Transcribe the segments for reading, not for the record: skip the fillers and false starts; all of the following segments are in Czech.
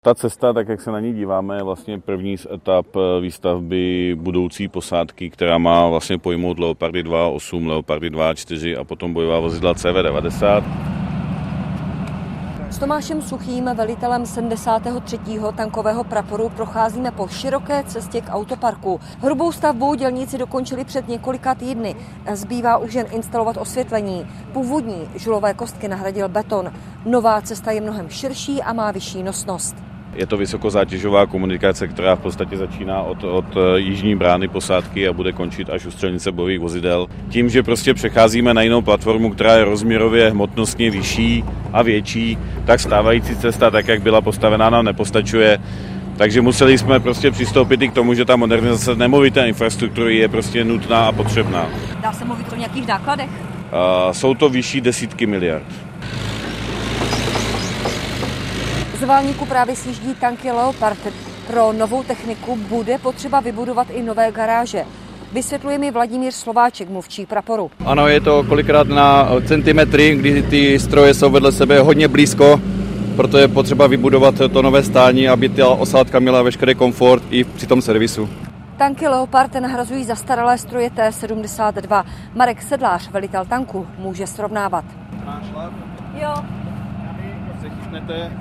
Ta cesta, tak jak se na ní díváme, je vlastně první z etap výstavby budoucí posádky, která má vlastně pojmout Leopardy 2.8, Leopardy 2.4 a potom bojová vozidla CV90. S Tomášem Suchým, velitelem 73. tankového praporu, procházíme po široké cestě k autoparku. Hrubou stavbu dělníci dokončili před několika týdny. Zbývá už jen instalovat osvětlení. Původní žulové kostky nahradil beton. Nová cesta je mnohem širší a má vyšší nosnost. Je to vysokozátěžová komunikace, která v podstatě začíná od jižní brány posádky a bude končit až u střelnice bojových vozidel. Tím, že prostě přecházíme na jinou platformu, která je rozměrově hmotnostně vyšší a větší, tak stávající cesta, tak jak byla postavená, nám nepostačuje. Takže museli jsme prostě přistoupit i k tomu, že ta modernizace nemovité infrastruktury je prostě nutná a potřebná. Dá se mluvit o nějakých nákladech? Jsou to vyšší desítky miliard. Z Válníku právě sjíždí tanky Leopard. Pro novou techniku bude potřeba vybudovat i nové garáže. Vysvětluje mi Vladimír Slováček, mluvčí praporu. Ano, je to kolikrát na centimetry, kdy ty stroje jsou vedle sebe hodně blízko, proto je potřeba vybudovat to nové stání, aby ta osádka měla veškerý komfort i při tom servisu. Tanky Leopard nahrazují zastaralé stroje T-72. Marek Sedlář, velitel tanku, může srovnávat. Jo. Se chytnete.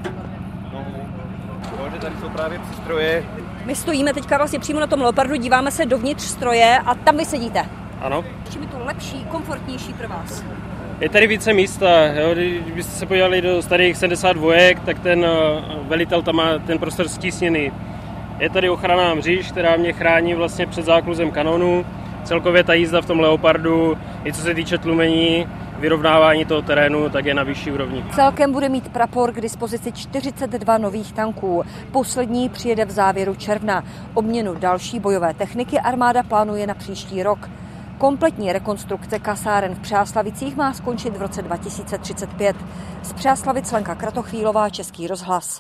Tady jsou právě přístroje. My stojíme teďka vlastně přímo na tom Leopardu, díváme se dovnitř stroje a tam vy sedíte. Ano. Čím je to lepší, komfortnější pro vás? Je tady více místa. Jo? Kdybyste se podívali do starých 72, tak ten velitel tam má ten prostor stísněný. Je tady ochranná mříž, která mě chrání vlastně před zákluzem kanonů. Celkově ta jízda v tom Leopardu, i co se týče tlumení, vyrovnávání toho terénu, tak je na vyšší úrovni. Celkem bude mít prapor k dispozici 42 nových tanků. Poslední přijede v závěru června. Obměnu další bojové techniky armáda plánuje na příští rok. Kompletní rekonstrukce kasáren v Přáslavicích má skončit v roce 2035. Z Přáslavic Lenka Kratochvílová, Český rozhlas.